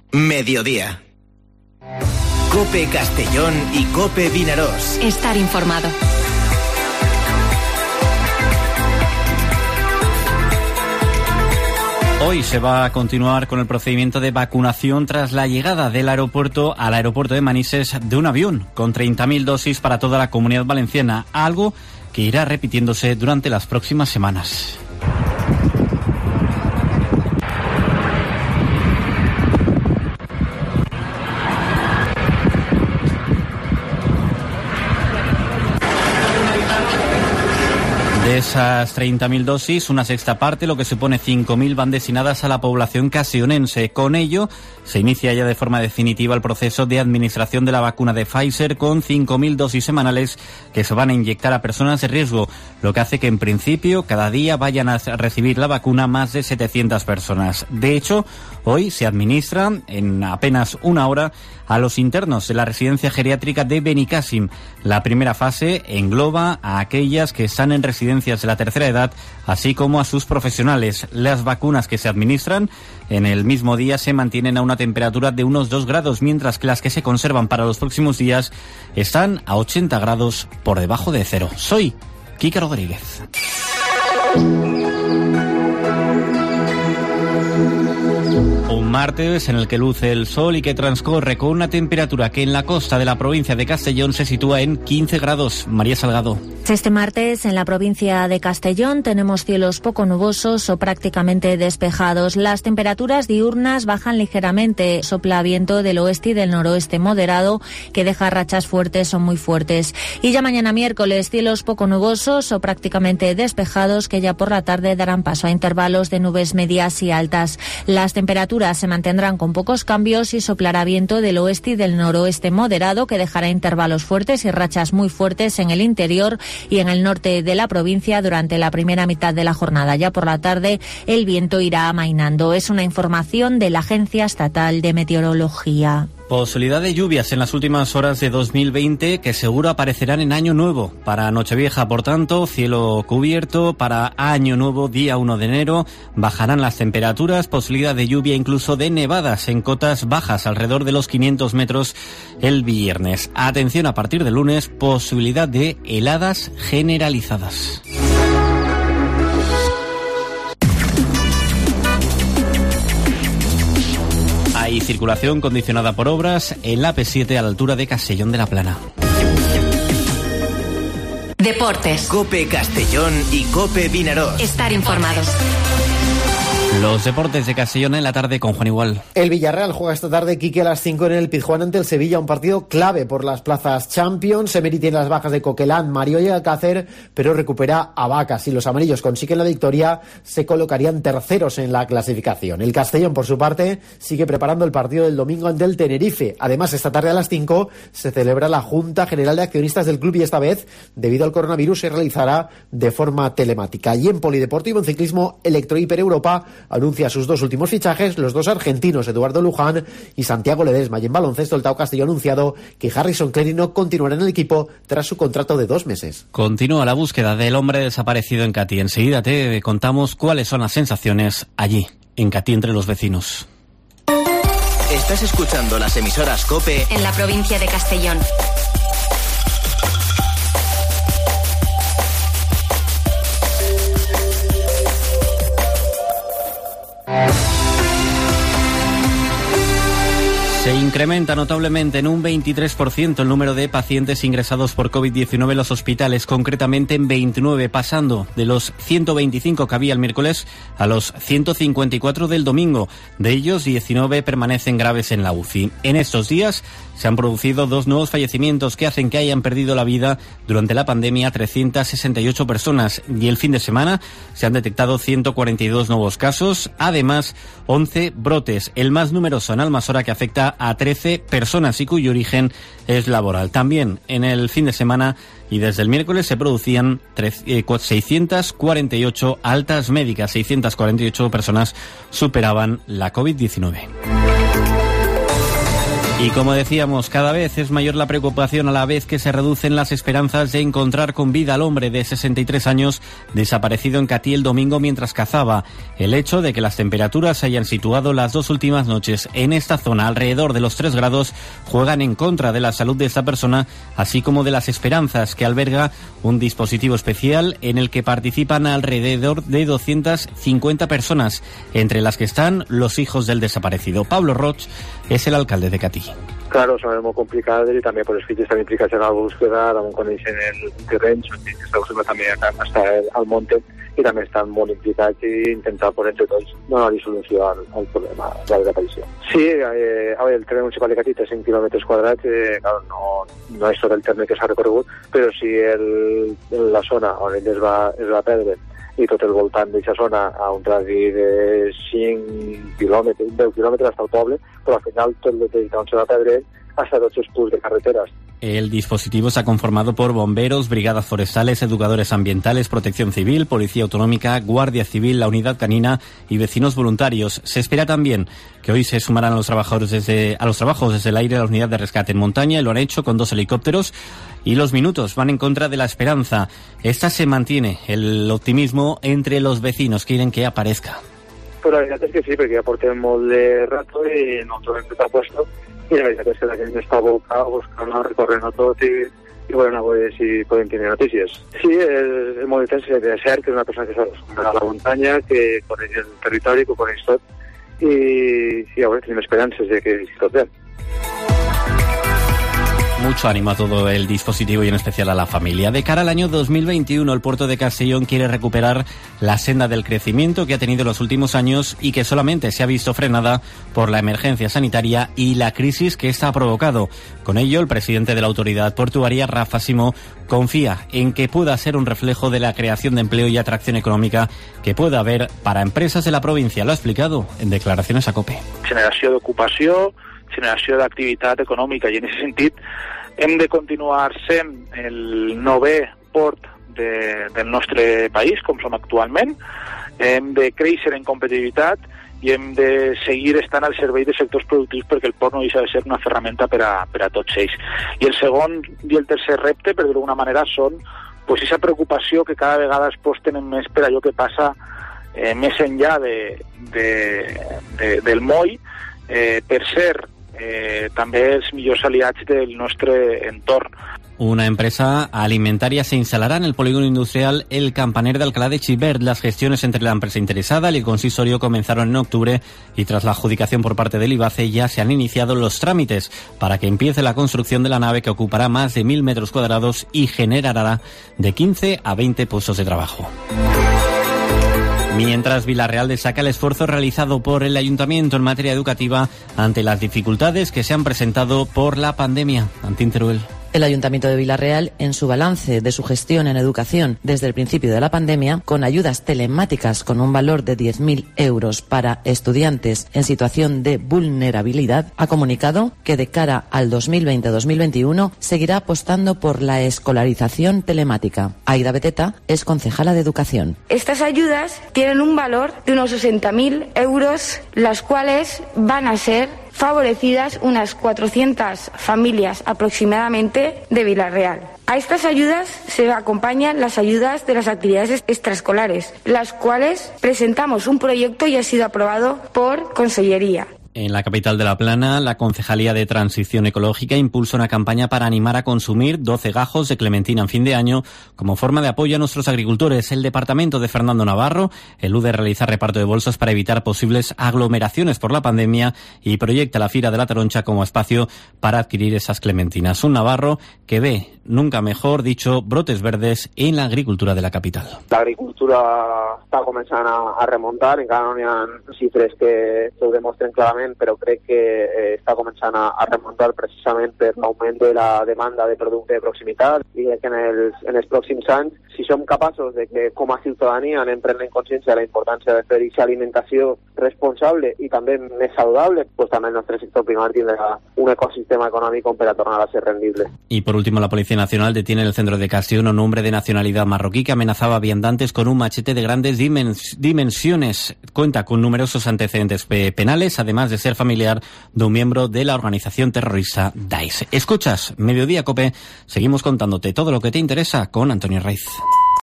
Mediodía. COPE Castellón y COPE Vinarós. Estar informado. Hoy se va a continuar con el procedimiento de vacunación tras la llegada del aeropuerto al aeropuerto de Manises de un avión con 30.000 dosis para toda la Comunidad Valenciana, algo que irá repitiéndose durante las próximas semanas. De esas 30.000 dosis, una sexta parte, lo que supone 5.000, van destinadas a la población castellonense. Con ello, se inicia ya de forma definitiva el proceso de administración de la vacuna de Pfizer con 5.000 dosis semanales que se van a inyectar a personas de riesgo, lo que hace que en principio cada día vayan a recibir la vacuna más de 700 personas. De hecho, hoy se administra en apenas una hora a los internos de la residencia geriátrica de Benicàssim. La primera fase engloba a aquellas que están en residencias de la tercera edad, así como a sus profesionales. Las vacunas que se administran en el mismo día se mantienen a una temperatura de unos 2 grados, mientras que las que se conservan para los próximos días están a 80 grados por debajo de cero. Soy Kika Rodríguez. Un martes en el que luce el sol y que transcurre con una temperatura que en la costa de la provincia de Castellón se sitúa en 15 grados. María Salgado. Este martes en la provincia de Castellón tenemos cielos poco nubosos o prácticamente despejados. Las temperaturas diurnas bajan ligeramente. Sopla viento del oeste y del noroeste moderado que deja rachas fuertes o muy fuertes. Y ya mañana miércoles cielos poco nubosos o prácticamente despejados que ya por la tarde darán paso a intervalos de nubes medias y altas. Las temperaturas se mantendrán con pocos cambios y soplará viento del oeste y del noroeste moderado que dejará intervalos fuertes y rachas muy fuertes en el interior y en el norte de la provincia durante la primera mitad de la jornada. Ya por la tarde el viento irá amainando. Es una información de la Agencia Estatal de Meteorología. Posibilidad de lluvias en las últimas horas de 2020 que seguro aparecerán en Año Nuevo. Para Nochevieja, por tanto, cielo cubierto. Para Año Nuevo, día 1 de enero, bajarán las temperaturas. Posibilidad de lluvia, incluso de nevadas en cotas bajas, alrededor de los 500 metros el viernes. Atención, a partir del lunes, posibilidad de heladas generalizadas. Hay circulación condicionada por obras en la AP7 a la altura de Castellón de la Plana. Deportes. COPE Castellón y COPE Vinarós. Estar informados. Los deportes de Castellón en la tarde con Juan Igual. El Villarreal juega esta tarde, Quique, a las 5 en el Pizjuán ante el Sevilla, un partido clave por las plazas Champions. Emery tiene las bajas de Coquelán, Mario y Alcácer, pero recupera a Vaca. Si los amarillos consiguen la victoria, se colocarían terceros en la clasificación. El Castellón, por su parte, sigue preparando el partido del domingo ante el Tenerife. Además, esta tarde a las 5 se celebra la Junta General de Accionistas del club y esta vez, debido al coronavirus, se realizará de forma telemática. Y en polideportivo, en ciclismo, Electrohiper Europa anuncia sus dos últimos fichajes, los dos argentinos, Eduardo Luján y Santiago Ledesma. Y en baloncesto, el Tau Castelló ha anunciado que Harrison Clérino continuará en el equipo tras su contrato de 2 meses. Continúa la búsqueda del hombre desaparecido en Catí. Enseguida te contamos cuáles son las sensaciones allí, en Catí, entre los vecinos. Estás escuchando las emisoras COPE en la provincia de Castellón. Se incrementa notablemente en un 23% el número de pacientes ingresados por COVID-19 en los hospitales, concretamente en 29, pasando de los 125 que había el miércoles a los 154 del domingo. De ellos, 19 permanecen graves en la UCI. En estos días se han producido 2 nuevos fallecimientos que hacen que hayan perdido la vida durante la pandemia 368 personas. Y el fin de semana se han detectado 142 nuevos casos, además 11 brotes, el más numeroso en Almasora, que afecta a 13 personas y cuyo origen es laboral. También en el fin de semana y desde el miércoles se producían 648 altas médicas, 648 personas superaban la COVID-19. Y como decíamos, cada vez es mayor la preocupación a la vez que se reducen las esperanzas de encontrar con vida al hombre de 63 años desaparecido en Catí el domingo mientras cazaba. El hecho de que las temperaturas se hayan situado las 2 últimas noches en esta zona alrededor de los 3 grados juegan en contra de la salud de esta persona, así como de las esperanzas que alberga un dispositivo especial en el que participan alrededor de 250 personas, entre las que están los hijos del desaparecido. Pablo Roig és el alcalde de Catí. Claro, són molt complicades i també els fills estan implicats en la búsqueda, també coneixen el terreny, està buscant també està al monte i també estan molt implicats i intentar per entre tots donar-hi solució al problema de la desaparició. Sí, el terreny municipal de Catí té 5 quilòmetres quadrats, claro, no és tot el terme que s'ha recorregut, però sí la zona on ell es va perdre i tot el voltant d'aquesta zona a un tràsit de 5 quilòmetres, 10 quilòmetres hasta el poble, però al final tot el trajecte on se va perdre hasta 12 punts de carreteras. El dispositivo está conformado por bomberos, brigadas forestales, educadores ambientales, protección civil, policía autonómica, guardia civil, la unidad canina y vecinos voluntarios. Se espera también que hoy se sumarán a los trabajos desde el aire la unidad de rescate en montaña, y lo han hecho con 2 helicópteros, y los minutos van en contra de la esperanza. Esta se mantiene el optimismo entre los vecinos, quieren que aparezca. Pues la veritat és que sí, perquè ja portem molt de rato i no trobem tot a puesto, i la veritat és que la gent està buscant, recorrent tot i volen a veure si poden tenir notícies. Sí, és molt intens, és cert que és una persona que s'ha a la muntanya, que coneix el territori, que ho coneix tot, i sí, a veure, tenim esperances de que tot bé. Mucho ánimo a todo el dispositivo y en especial a la familia. De cara al año 2021, el puerto de Castellón quiere recuperar la senda del crecimiento que ha tenido en los últimos años y que solamente se ha visto frenada por la emergencia sanitaria y la crisis que esta ha provocado. Con ello, el presidente de la autoridad portuaria, Rafa Simó, confía en que pueda ser un reflejo de la creación de empleo y atracción económica que pueda haber para empresas de la provincia. Lo ha explicado en declaraciones a COPE. Generació d'ocupació, generació d'activitat econòmica, i en aquest sentit hem de continuar sent el 9è port del nostre país, com som actualment, hem de créixer en competitivitat i hem de seguir estant al servei de sectors productius perquè el port no deixa de ser una ferramenta per a tots ells. I el segon i el tercer repte, per dir-ho d'alguna manera, són aquesta preocupació que cada vegada es tenen més per allò que passa més enllà del moll, per ser també els millors aliats del nostre entorn. Una empresa alimentaria se instalará en el polígono industrial El Campaner de Alcalá de Xivert. Las gestiones entre la empresa interesada y el consistorio comenzaron en octubre y tras la adjudicación por parte del IBACE ya se han iniciado los trámites para que empiece la construcción de la nave que ocupará más de 1.000 metros cuadrados y generará de 15 a 20 puestos de trabajo. Mientras, Vila-real destaca el esfuerzo realizado por el Ayuntamiento en materia educativa ante las dificultades que se han presentado por la pandemia. Antín Teruel. El Ayuntamiento de Vila-real, en su balance de su gestión en educación desde el principio de la pandemia, con ayudas telemáticas con un valor de 10.000 euros para estudiantes en situación de vulnerabilidad, ha comunicado que de cara al 2020-2021 seguirá apostando por la escolarización telemática. Aida Beteta es concejala de Educación. Estas ayudas tienen un valor de unos 60.000 euros, las cuales van a ser favorecidas unas 400 familias aproximadamente de Vila-real. A estas ayudas se acompañan las ayudas de las actividades extraescolares, las cuales presentamos un proyecto y ha sido aprobado por Consellería. En la capital de La Plana, la Concejalía de Transición Ecológica impulsa una campaña para animar a consumir 12 gajos de clementina en fin de año como forma de apoyo a nuestros agricultores. El departamento de Fernando Navarro elude realizar reparto de bolsas para evitar posibles aglomeraciones por la pandemia y proyecta la Fira de la Taroncha como espacio para adquirir esas clementinas. Un Navarro que ve, nunca mejor dicho, brotes verdes en la agricultura de la capital. L'agricultura està començant a remuntar, encara no hi ha xifres que ho demostren clarament, però crec que està començant a remuntar precisament per l'augment de la demanda de producte de proximitat i que en els pròxims anys, si som capaços de que com a ciutadania anem prenent consciència de la importància de fer aquesta alimentació responsable i també més saludable, pues també el nostre sector primari tindrà un ecosistema econòmic per a tornar a ser rendible. Y por último, la Policía Nacional detiene en el centro de Castellón a un hombre de nacionalidad marroquí que amenazaba a viandantes con un machete de grandes dimensiones. Cuenta con numerosos antecedentes penales, además de ser familiar de un miembro de la organización terrorista Daesh. Escuchas Mediodía COPE, seguimos contándote todo lo que te interesa con Antonio Raiz.